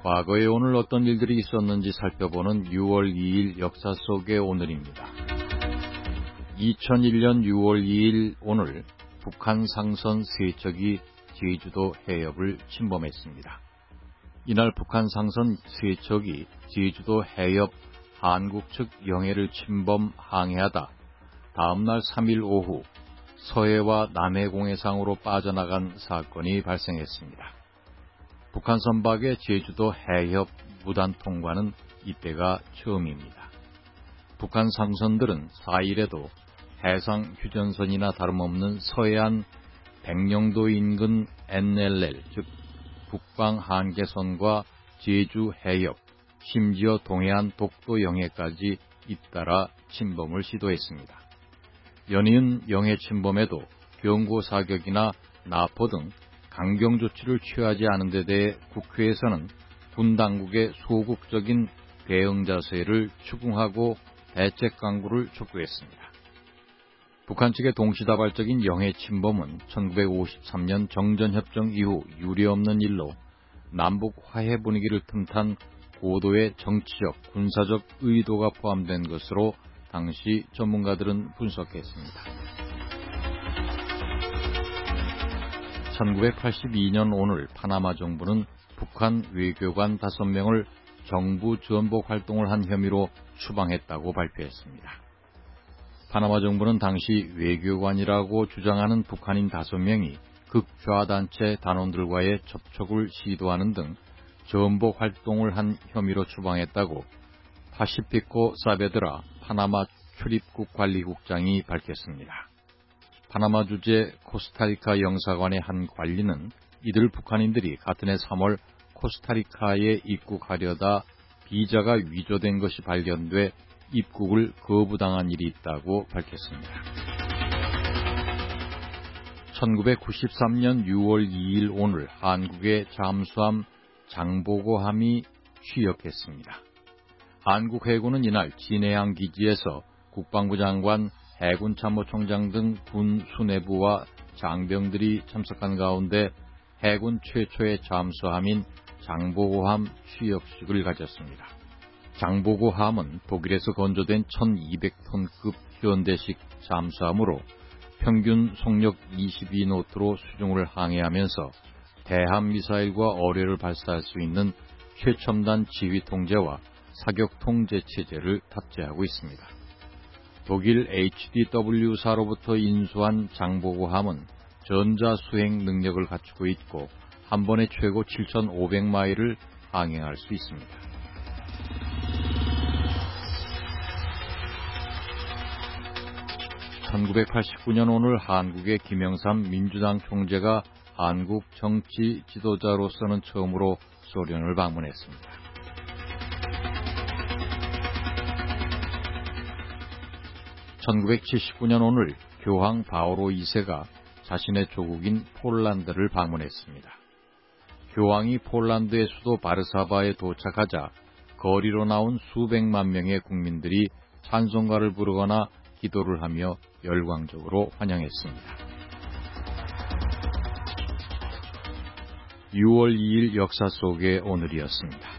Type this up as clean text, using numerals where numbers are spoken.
과거에 오늘 어떤 일들이 있었는지 살펴보는 6월 2일 역사 속의 오늘입니다. 2001년 6월 2일 오늘 북한 상선 3척이 제주도 해협을 침범했습니다. 이날 북한 상선 3척이 제주도 해협 한국 측 영해를 침범 항해하다 다음날 3일 오후 서해와 남해 공해상으로 빠져나간 사건이 발생했습니다. 북한 선박의 제주도 해협 무단 통과는 이때가 처음입니다. 북한 상선들은 4일에도 해상 휴전선이나 다름없는 서해안 백령도 인근 NLL, 즉 북방 한계선과 제주 해협, 심지어 동해안 독도 영해까지 잇따라 침범을 시도했습니다. 연이은 영해 침범에도 경고 사격이나 납포 등 강경 조치를 취하지 않은 데 대해 국회에서는 군 당국의 소극적인 대응 자세를 추궁하고 대책 강구를 촉구했습니다. 북한 측의 동시다발적인 영해 침범은 1953년 정전협정 이후 유례없는 일로 남북 화해 분위기를 틈탄 고도의 정치적, 군사적 의도가 포함된 것으로 당시 전문가들은 분석했습니다. 1982년 오늘 파나마 정부는 북한 외교관 5명을 정부 전복 활동을 한 혐의로 추방했다고 발표했습니다. 파나마 정부는 당시 외교관이라고 주장하는 북한인 5명이 극좌단체 단원들과의 접촉을 시도하는 등 전복 활동을 한 혐의로 추방했다고 파시피코 사베드라 파나마 출입국 관리국장이 밝혔습니다. 파나마 주재 코스타리카 영사관의 한 관리는 이들 북한인들이 같은 해 3월 코스타리카에 입국하려다 비자가 위조된 것이 발견돼 입국을 거부당한 일이 있다고 밝혔습니다. 1993년 6월 2일 오늘 한국의 잠수함 장보고함이 취역했습니다. 한국 해군은 이날 진해항 기지에서 국방부 장관, 해군 참모총장 등 군 수뇌부와 장병들이 참석한 가운데 해군 최초의 잠수함인 장보고함 취역식을 가졌습니다. 장보고함은 독일에서 건조된 1200톤급 현대식 잠수함으로 평균 속력 22노트로 수중을 항해하면서 대함 미사일과 어뢰를 발사할 수 있는 최첨단 지휘 통제와 사격 통제 체제를 탑재하고 있습니다. 독일 HDW사로부터 인수한 장보고함은 전자수행 능력을 갖추고 있고 한 번에 최고 7,500마일을 항행할 수 있습니다. (1989년) 오늘 한국의 김영삼 민주당 총재가 한국 정치 지도자로서는 처음으로 소련을 방문했습니다. 1979년 오늘 교황 바오로 2세가 자신의 조국인 폴란드를 방문했습니다. 교황이 폴란드의 수도 바르사바에 도착하자 거리로 나온 수백만 명의 국민들이 찬송가를 부르거나 기도를 하며 열광적으로 환영했습니다. 6월 2일 역사 속의 오늘이었습니다.